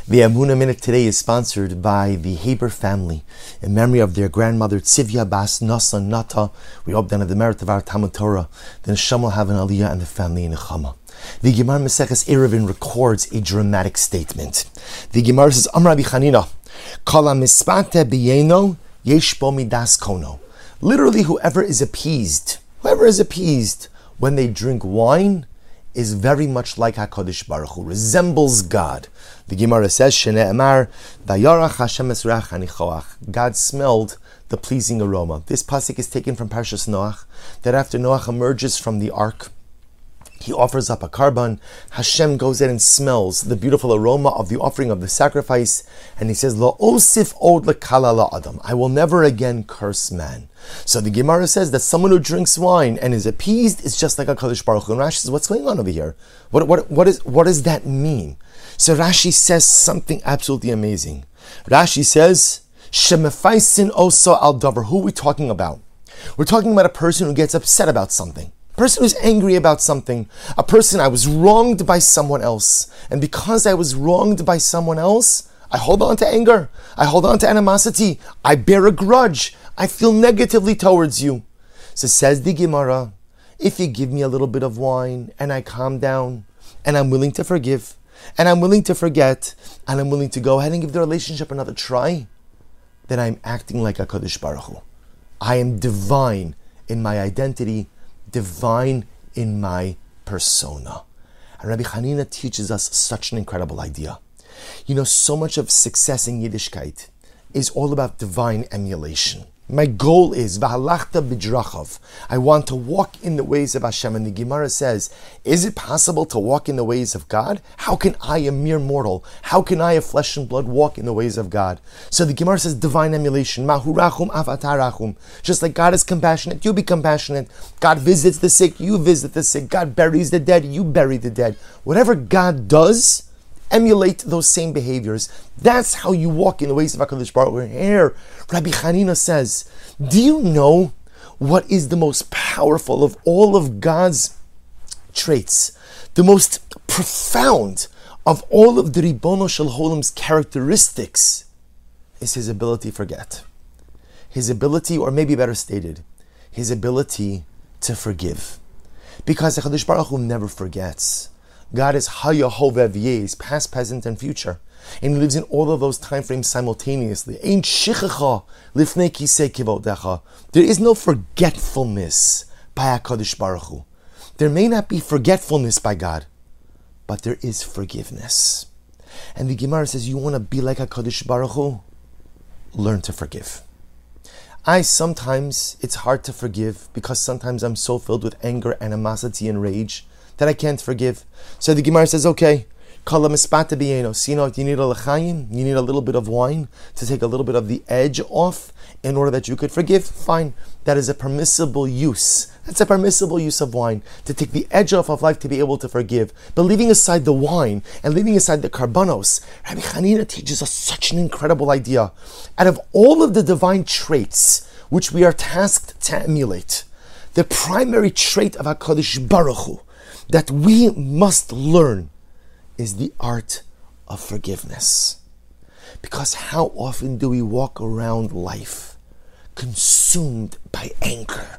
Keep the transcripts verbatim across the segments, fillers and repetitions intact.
The Emunah Minute today is sponsored by the Haber family in memory of their grandmother Tzivya Bas Nasa Nata. We hope that of the merit of our Talmud Torah, the Neshama will have an Aliyah and the family in Nechama. The Gemara Maseches Eruvin records a dramatic statement. The Gemara says, Amar Rabbi Chanina, Kala mispate biyeno yesh bo midas kono. Literally, whoever is appeased, whoever is appeased when they drink wine is very much like HaKadosh Baruch Hu, resembles God. The Gemara says, Shnei Amar, Vayarach Hashem es reach hanichoach. God smelled the pleasing aroma. This pasuk is taken from Parshas Noach, that after Noach emerges from the ark, he offers up a carbon. Hashem goes in and smells the beautiful aroma of the offering of the sacrifice, and he says, Lo osif od lekala la adam. I will never again curse man. So the Gemara says that someone who drinks wine and is appeased is just like a Kadosh Baruch Hu. And Rashi says, what's going on over here? What, what, what, is, what does that mean? So Rashi says something absolutely amazing. Rashi says, Shemefaisin oso al davar. Who are we talking about? We're talking about a person who gets upset about something. A person who's angry about something. A person, I was wronged by someone else. And because I was wronged by someone else, I hold on to anger. I hold on to animosity. I bear a grudge. I feel negatively towards you. So says the Gemara, if you give me a little bit of wine and I calm down and I'm willing to forgive and I'm willing to forget and I'm willing to go ahead and give the relationship another try, then I'm acting like a Kadosh Baruch Hu. I am divine in my identity, divine in my persona. And Rabbi Chanina teaches us such an incredible idea. You know, so much of success in Yiddishkeit is all about divine emulation. My goal is, V'halachta b'drachav. I want to walk in the ways of Hashem. And the Gemara says, is it possible to walk in the ways of God? How can I, a mere mortal, how can I, a flesh and blood, walk in the ways of God? So the Gemara says, divine emulation. Mahu rachum af ata rachum. Just like God is compassionate, you be compassionate. God visits the sick, you visit the sick. God buries the dead, you bury the dead. Whatever God does, emulate those same behaviors. That's how you walk in the ways of HaKadosh Baruch Hu. Here, Rabbi Chanina says, do you know what is the most powerful of all of God's traits? The most profound of all of the Ribono Shel Olam's characteristics is his ability to forget. His ability, or maybe better stated, his ability to forgive. Because HaKadosh Baruch Hu never forgets. God is Haya Hovev Yez, past, present, and future. And he lives in all of those time frames simultaneously. Ein shichecha lifnei kisei kivodecha. There is no forgetfulness by HaKadosh Baruch Hu. There may not be forgetfulness by God, but there is forgiveness. And the Gemara says, you want to be like HaKadosh Baruch Hu? Learn to forgive. I sometimes, it's hard to forgive because sometimes I'm so filled with anger, animosity, and rage that I can't forgive. So the Gemara says, okay, kala mispata biyeno. So you know, you need a l'chaim, you need a little bit of wine to take a little bit of the edge off in order that you could forgive. Fine. That is a permissible use. That's a permissible use of wine, to take the edge off of life to be able to forgive. But leaving aside the wine and leaving aside the karbanos, Rabbi Chanina teaches us such an incredible idea. Out of all of the divine traits which we are tasked to emulate, the primary trait of HaKadosh Baruch Hu that we must learn is the art of forgiveness. Because how often do we walk around life consumed by anger?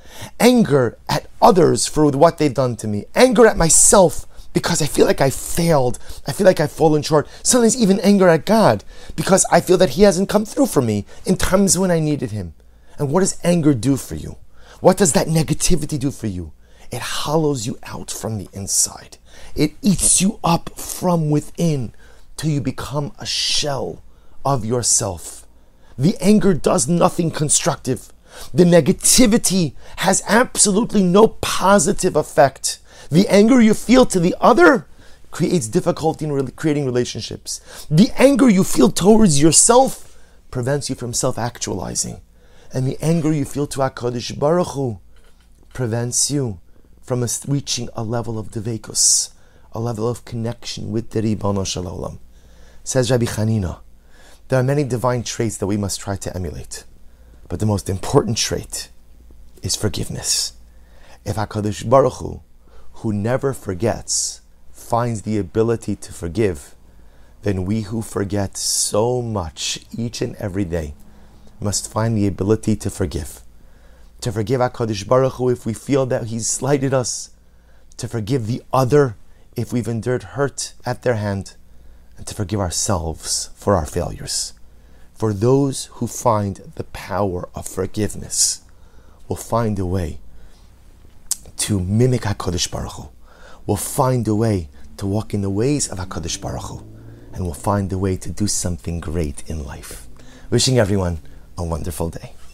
Anger at others for what they've done to me. Anger at myself because I feel like I failed. I feel like I've fallen short. Sometimes even anger at God because I feel that He hasn't come through for me in times when I needed Him. And what does anger do for you? What does that negativity do for you? It hollows you out from the inside. It eats you up from within till you become a shell of yourself. The anger does nothing constructive. The negativity has absolutely no positive effect. The anger you feel to the other creates difficulty in re- creating relationships. The anger you feel towards yourself prevents you from self-actualizing. And the anger you feel to HaKadosh Baruch Hu prevents you from a, reaching a level of devekus, a level of connection with the Ribono Shel Olam. Says Rabbi Chanina, there are many divine traits that we must try to emulate. But the most important trait is forgiveness. If HaKadosh Baruch Hu, who never forgets, finds the ability to forgive, then we who forget so much each and every day must find the ability to forgive. To forgive HaKadosh Baruch Hu if we feel that He's slighted us. To forgive the other if we've endured hurt at their hand. And to forgive ourselves for our failures. For those who find the power of forgiveness will find a way to mimic HaKadosh Baruch Hu. Will find a way to walk in the ways of HaKadosh Baruch Hu. And will find a way to do something great in life. Wishing everyone a wonderful day.